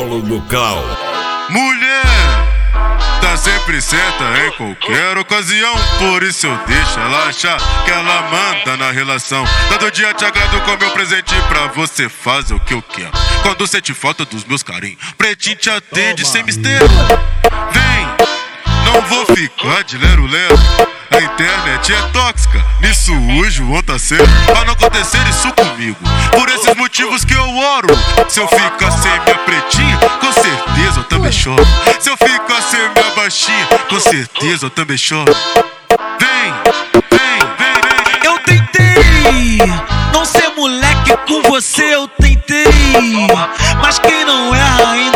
colo do Clau. Mulher tá sempre certa em qualquer ocasião, por isso eu deixo ela achar que ela manda na relação. Todo dia te agrado com meu presente pra você fazer o que eu quero. Quando sente falta dos meus carinhos, pretinho te atende sem mistério. Vem, não vou ficar de lero-lero. A internet é tóxica, nisso hoje o tá certo. Pra não acontecer isso comigo, por esses motivos que eu oro. Se eu ficar sem minha pretinha, com certeza eu também choro. Se eu ficar sem minha baixinha, com certeza eu também choro. Vem, vem, vem, vem. Eu tentei não ser moleque com você, eu tentei. Mas quem não erra em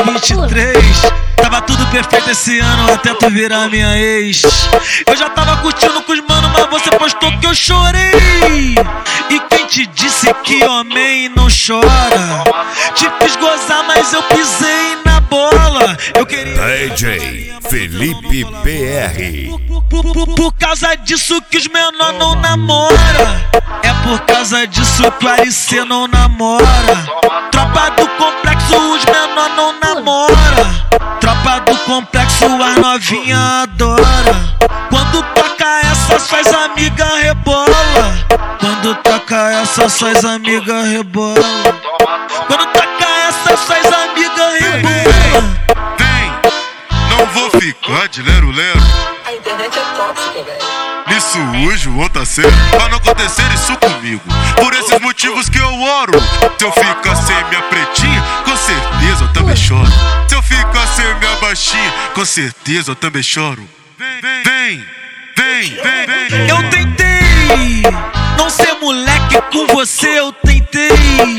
2023? Tava tudo perfeito esse ano até tu virar minha ex. Eu já tava curtindo com os manos, mas você postou que eu chorei. E quem te disse que homem não chora? Te fiz gozar, mas eu pisei na bola. Eu queria DJ Felipe PR. Por causa disso que os menor não namora. É por causa disso que o RC não namora. Tropa do complexo, os menor não namora. Tropa do complexo, as novinha adora. Quando toca essa, suas amigas rebola. Quando toca essa, suas amigas rebola. Quando toca essa, suas amigas rebola. Vem, não vou ficar de lero-lero. A internet é tóxica, velho. Nisso hoje o tá certo. Pra não acontecer isso comigo, por esses motivos que eu oro. Se eu ficar sem minha pretinha, com certeza eu também choro. Se eu ficar sem minha baixinha, com certeza eu também choro. Vem, vem, vem, vem, vem. Eu tentei não ser moleque com você, eu tentei.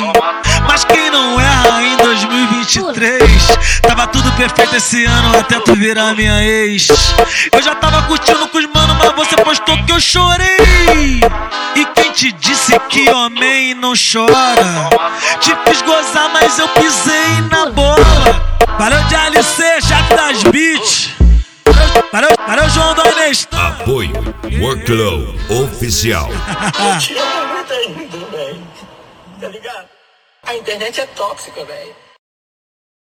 Mas quem não erra em 2023? Tava tudo perfeito esse ano até tu virar minha ex. Eu já tava curtindo com os manos, mas você postou que eu chorei. E quem te disse que homem não chora? Te fiz gozar, mas eu pisei na bola. Valeu de LC, Jato das Beats. Valeu João da Inês. Apoio Workload Oficial. Eu te amo muito ainda, velho. Tá ligado? A internet é tóxica, velho.